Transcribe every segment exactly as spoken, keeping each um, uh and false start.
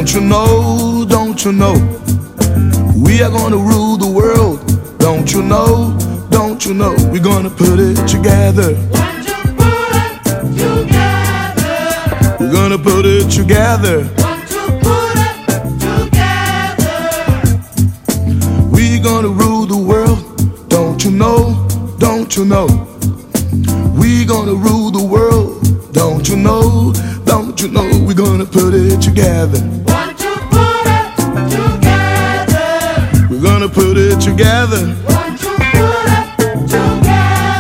Don't you know, don't you know, we are gonna rule the world. Don't you know, don't you know, we're gonna put it together. Want to put it together. We're gonna put it together. Want to put it together. We're gonna rule the world. Don't you know, don't you know, we're gonna rule the world. Don't you know, don't you know, we're gonna put it together. Want to put it together. We're gonna put it together. Want to put it together.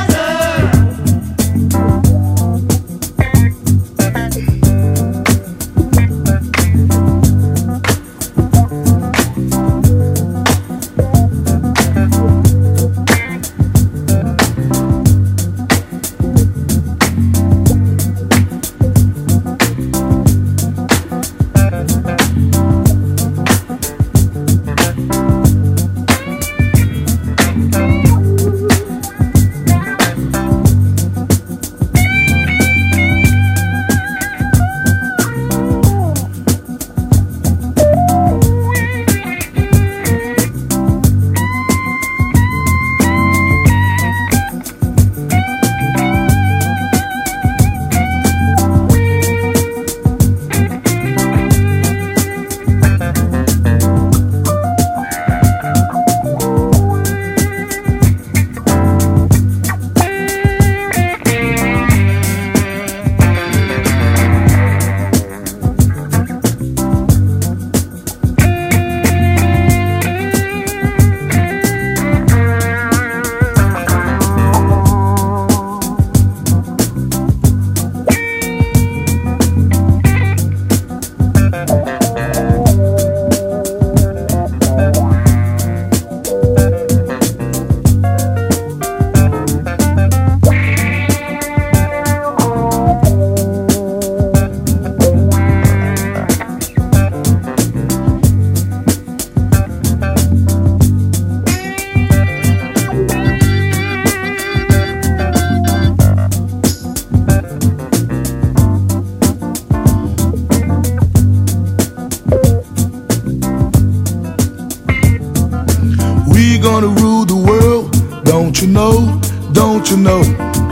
We're gonna rule the world. Don't you know, don't you know,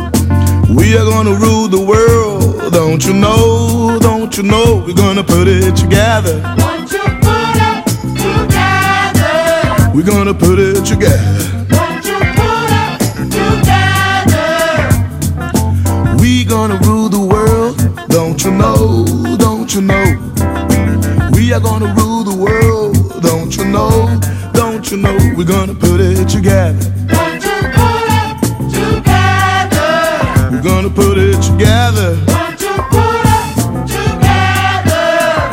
we are gonna rule the world. Don't you know, don't you know, we're gonna put it together. Want to put it together. We're gonna put it together. Want to put it together. We gonna rule the world. Don't you know, don't you know, we are gonna rule the world. Don't you know, don't you know, we're gonna put it together. Want to put it together. We're gonna put it together. Want to put it together.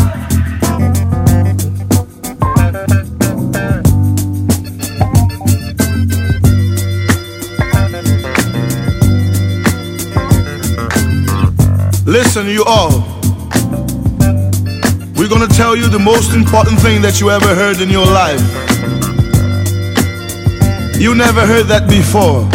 Listen, you all, we're gonna tell you the most important thing that you ever heard in your life. You never heard that before.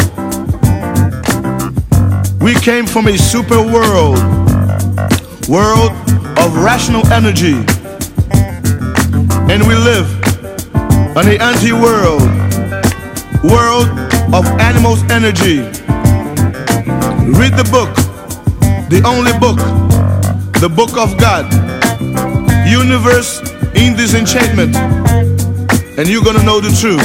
We came from a super world, world of rational energy, and we live on the anti-world, world of animals' energy. Read the book, the only book, the book of God, Universe in Disenchantment, and you're gonna know the truth.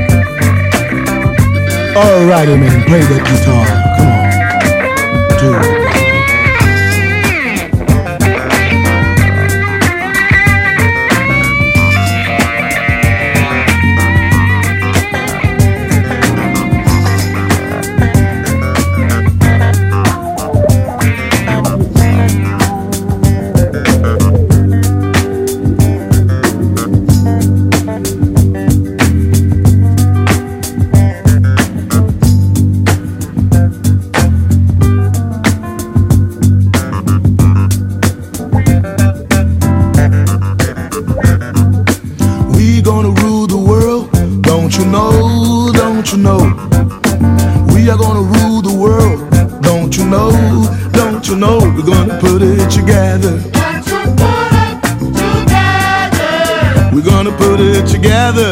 Alrighty, man, play that guitar. Come on. Do it. put it together.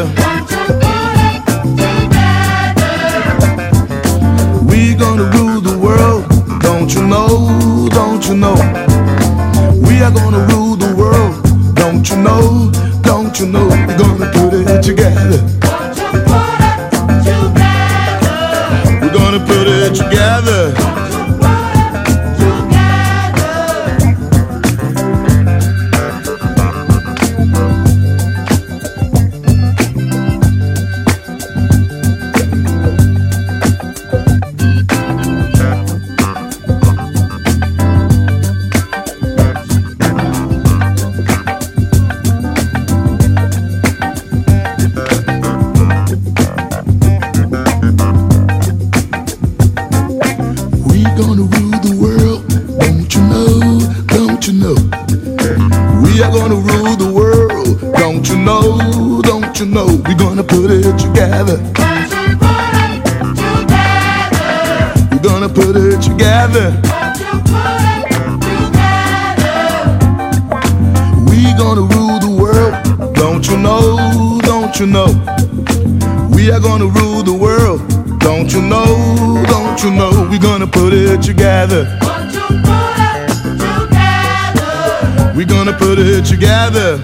We gonna rule the world, don't you know, don't you know? We are gonna rule the world, don't you know, don't you know? We're gonna put it together. We're gonna put it together. Gonna rule the world, don't you know, don't you know? We are gonna rule the world, don't you know, don't you know? We're gonna put it together. We're gonna put it together. We gonna rule the world, don't you know, don't you know? We are gonna rule the world, don't you know, don't you know? We're gonna put it together. We're gonna put it together.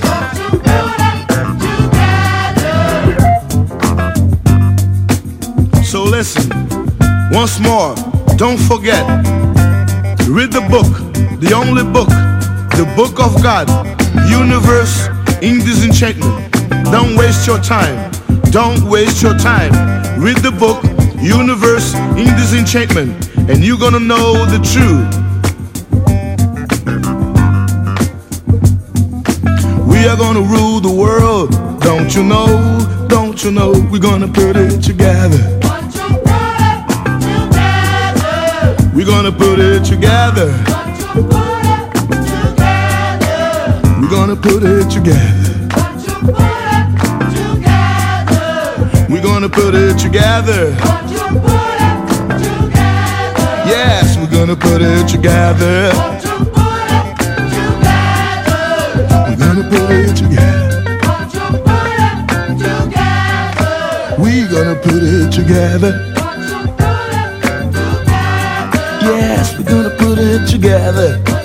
So listen, once more, don't forget, read the book, the only book, the book of God, Universe in Disenchantment. Don't waste your time. Don't waste your time. Read the book, Universe in Disenchantment, and you're gonna know the truth. We are gonna rule the world, don't you know, don't you know? We're gonna put it together. We're gonna put it together. We're gonna put it together. We're gonna put it together. Yes, we're gonna put it together. We're gonna put it together. We're gonna put it together. Yes, we're gonna put it together.